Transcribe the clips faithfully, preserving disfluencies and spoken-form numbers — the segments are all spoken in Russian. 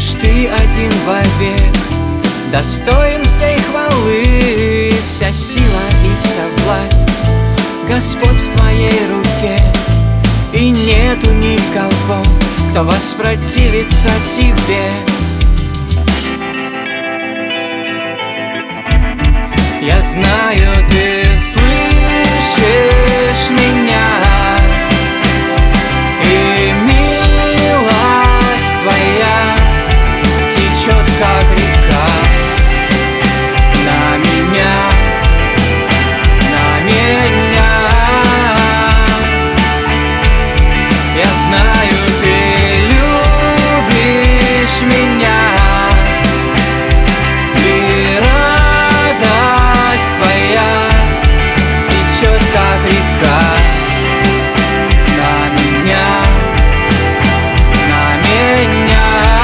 Лишь ты один вовек достоин всей хвалы. Вся сила и вся власть, Господь, в твоей руке. И нету никого, кто воспротивится тебе. Я знаю, ты слышишь меня, и милость твоя течет, как река, на меня, на меня. Я знаю, ты любишь меня, и радость твоя течет, как река, на меня, на меня.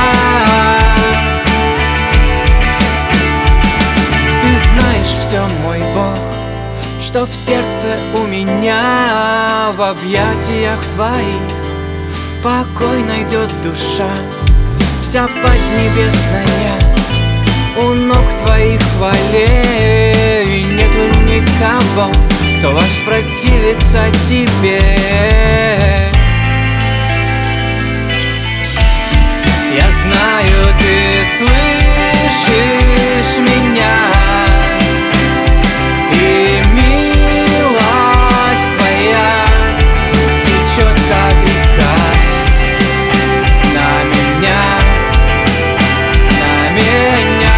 Ты знаешь все, мой Бог, что в сердце у меня. В объятиях твоих покой найдет душа, вся поднебесная у ног твоих хвале. И нету никого, кто воспротивится тебе. Я знаю, ты слышишь меня, и милость твоя течет, как река, на меня, на меня.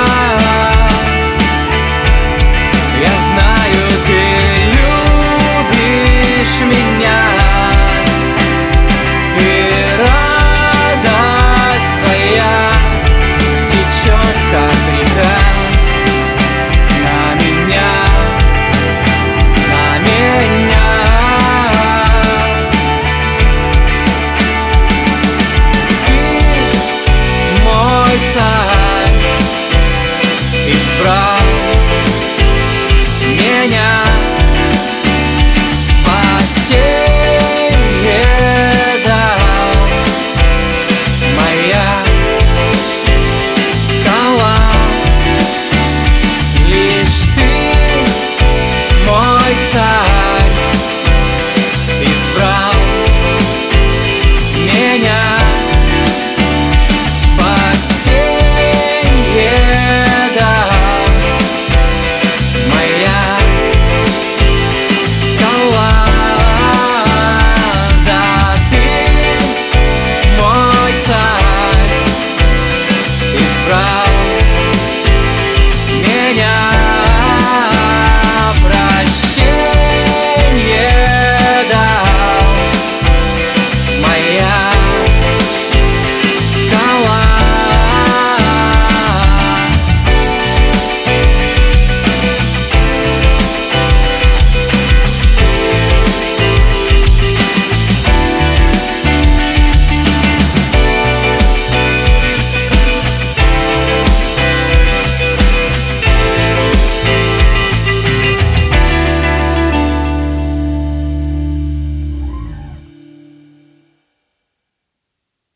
Я знаю, ты любишь меня, и радость твоя течет, как река, на меня, на меня. Ты мой царь, избрал меня, спасение.